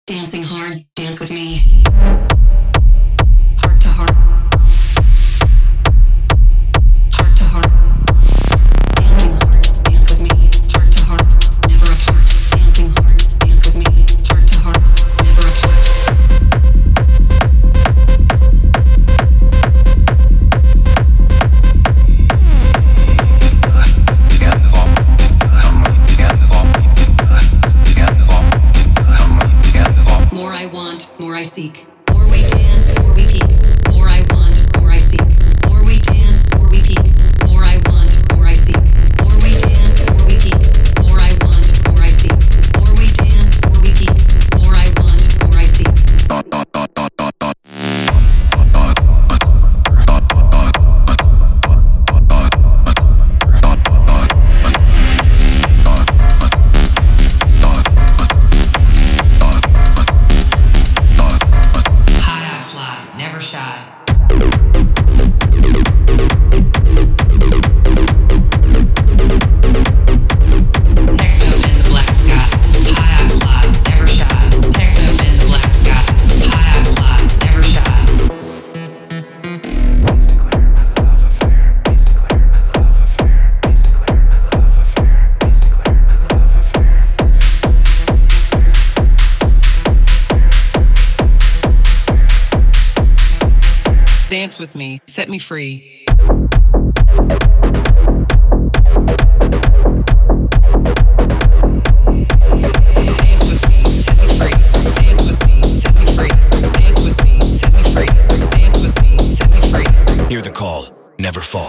Dancing hard, dance with me. Heart to heart. Heart to heart. Dancing hard, dance with me. Heart to heart, never apart. Dancing hard, dance with me. Heart to heart, never apart. More I want, more I seek. More we dance, more we peak. More I want, more I seek. More we dance, more we peak. More I want, more I seek. More we dance, more we peak. More I want, more I seek. More we dance, more we peak. More I want, more I seek. Never shy. Techno in the black sky. High I fly, never shy. Techno in the black sky. High I fly, never shy. Please declare my love affair. Please declare my love affair. Please declare my love affair. Please declare my love affair. Dance with me, set me free. Dance with me, set me free. Dance with me, set me free. Dance with me, set me free. Dance with me, set me free. Hear the call, never fall.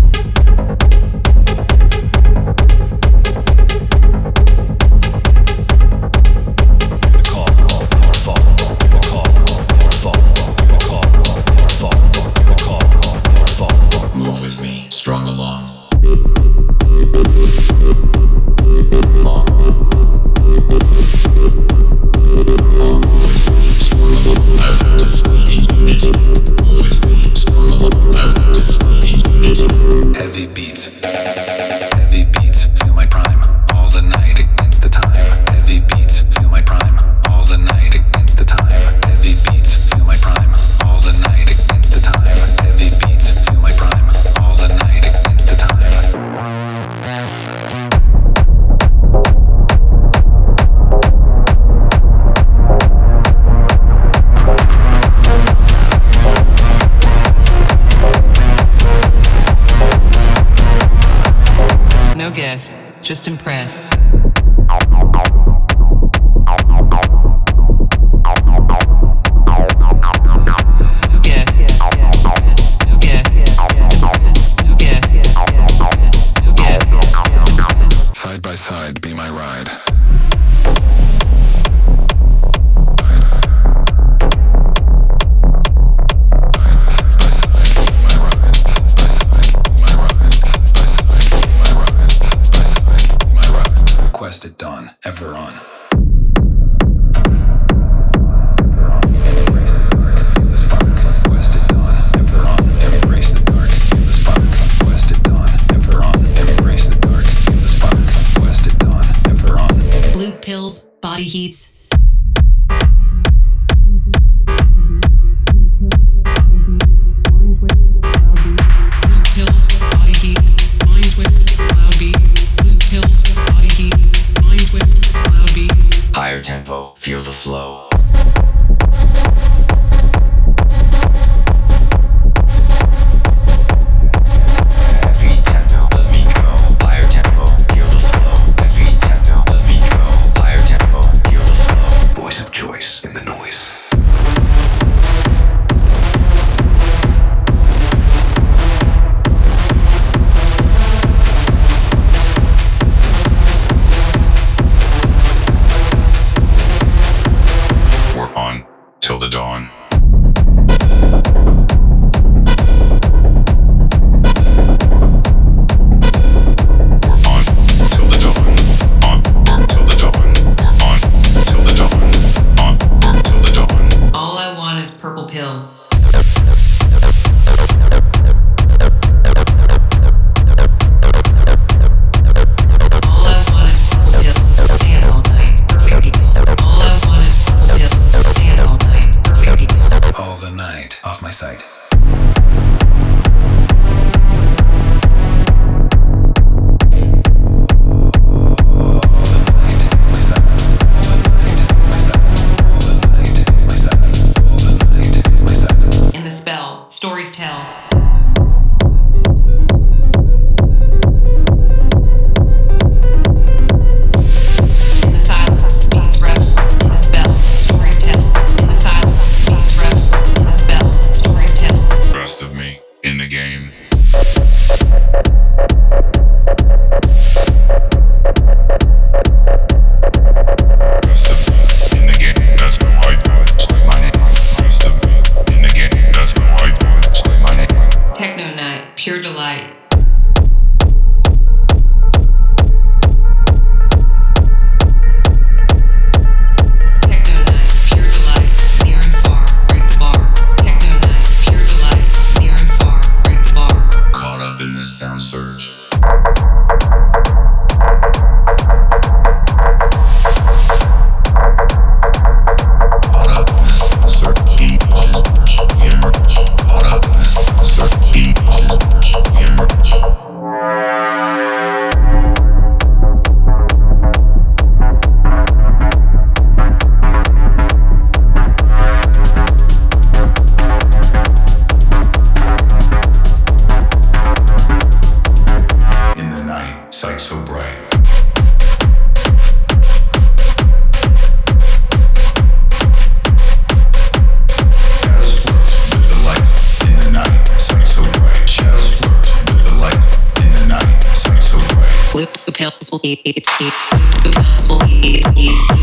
Move with me, strung along. Move with me, strung along. I want to flee in unity. Move with me, strung along. I want to flee in unity. Heavy beats, feel my prime. All the night against the time. Heavy beats, feel my prime. All the night against the time. Heavy beats, feel my prime. All the night against the time. Heavy beats, feel my prime. All the night against the time. No guess, just impress. Side by side, be my ride. Quest at dawn, ever on. Blue pills, body heats. Higher tempo, feel the flow. Every tempo, let me go. Higher tempo, feel the flow. Every tempo, let me go. Higher tempo, feel the flow. Voice of choice in the noise. We're on till the dawn. All I want is purple pill. All I want is purple pill. Dance all night. Perfect deal. All I want is purple pill. stories tell. In the silence beats rebel, in the spell, stories tell. In the silence beats rebel, in the spell, stories tell. Best of me in the game. Best of me in the game. That's how I do it. Say my name. Best of me in the game. That's how I do it. Say my name. Techno night, pure delight. Techno night, pure delight. Near and far, break the bar. Techno night, pure delight. Near and far, break the bar. Caught up in this sound surge. Caught up in this sound surge. Emotions surge. We emerge. Caught up in this sound surge. Emotions surge. We emerge. In the night, sight so bright. Shadows flirt with the light. In the night, sight so bright. Shadows flirt with the light. In the night, sight so bright. Loop hills will eat its heat. Loop hills will eat its heat.